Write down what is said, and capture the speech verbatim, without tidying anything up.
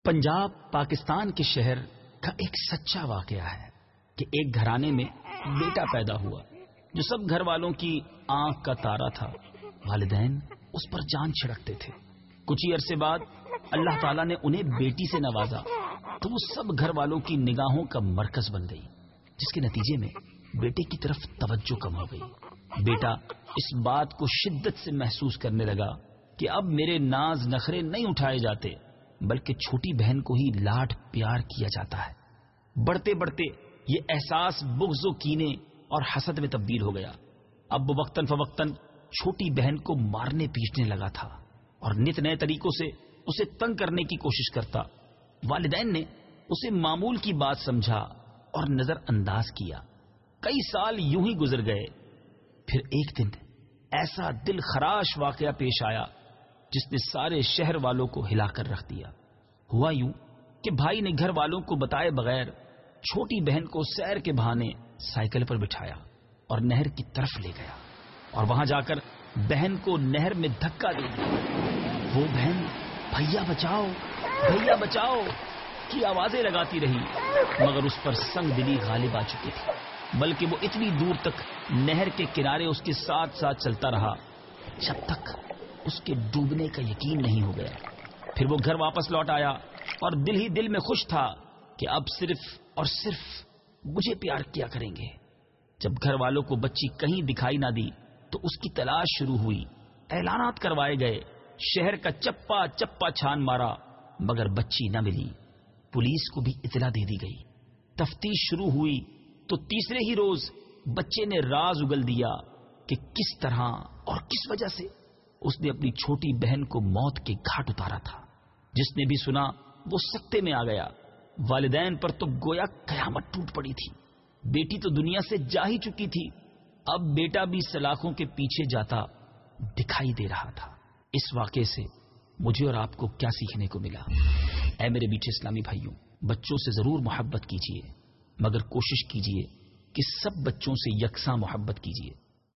پنجاب پاکستان کے شہر کا ایک سچا واقعہ ہے کہ ایک گھرانے میں بیٹا پیدا ہوا جو سب گھر والوں کی آنکھ کا تارا تھا۔ والدین اس پر جان چھڑکتے تھے۔ کچھ ہی عرصے بعد اللہ تعالیٰ نے انہیں بیٹی سے نوازا تو وہ سب گھر والوں کی نگاہوں کا مرکز بن گئی، جس کے نتیجے میں بیٹے کی طرف توجہ کم ہو گئی۔ بیٹا اس بات کو شدت سے محسوس کرنے لگا کہ اب میرے ناز نخرے نہیں اٹھائے جاتے بلکہ چھوٹی بہن کو ہی لاڈ پیار کیا جاتا ہے۔ بڑھتے بڑھتے یہ احساس بغض و کینے اور حسد میں تبدیل ہو گیا۔ اب وہ وقتاً فوقتاً چھوٹی بہن کو مارنے پیٹنے لگا تھا اور نت نئے طریقوں سے اسے تنگ کرنے کی کوشش کرتا۔ والدین نے اسے معمول کی بات سمجھا اور نظر انداز کیا۔ کئی سال یوں ہی گزر گئے۔ پھر ایک دن ایسا دل خراش واقعہ پیش آیا جس نے سارے شہر والوں کو ہلا کر رکھ دیا۔ ہوا یوں کہ بھائی نے گھر والوں کو بتائے بغیر چھوٹی بہن کو سیر کے بہانے سائیکل پر بٹھایا اور نہر کی طرف لے گیا اور وہاں جا کر بہن کو نہر میں دھکا دے دیا۔ وہ بہن بھیا بچاؤ بھیا بچاؤ کی آوازیں لگاتی رہی، مگر اس پر سنگ دلی غالب آ چکی تھی، بلکہ وہ اتنی دور تک نہر کے کنارے اس کے ساتھ ساتھ چلتا رہا جب تک اس کے ڈوبنے کا یقین نہیں ہو گیا۔ پھر وہ گھر واپس لوٹ آیا اور دل ہی دل میں خوش تھا کہ اب صرف اور صرف مجھے پیار کیا کریں گے۔ جب گھر والوں کو بچی کہیں دکھائی نہ دی تو اس کی تلاش شروع ہوئی۔ اعلانات کروائے گئے، شہر کا چپا چپا چھان مارا، مگر بچی نہ ملی۔ پولیس کو بھی اطلاع دے دی گئی۔ تفتیش شروع ہوئی تو تیسرے ہی روز بچے نے راز اگل دیا کہ کس طرح اور کس وجہ سے اس نے اپنی چھوٹی بہن کو موت کے گھاٹ اتارا تھا۔ جس نے بھی سنا وہ سکتے میں آ گیا۔ والدین پر تو گویا قیامت ٹوٹ پڑی تھی۔ بیٹی تو دنیا سے جا ہی چکی تھی، اب بیٹا بھی سلاخوں کے پیچھے جاتا دکھائی دے رہا تھا۔ اس واقعے سے مجھے اور آپ کو کیا سیکھنے کو ملا؟ اے میرے میٹھے اسلامی بھائیوں، بچوں سے ضرور محبت کیجیے، مگر کوشش کیجیے کہ سب بچوں سے یکساں محبت کیجیے۔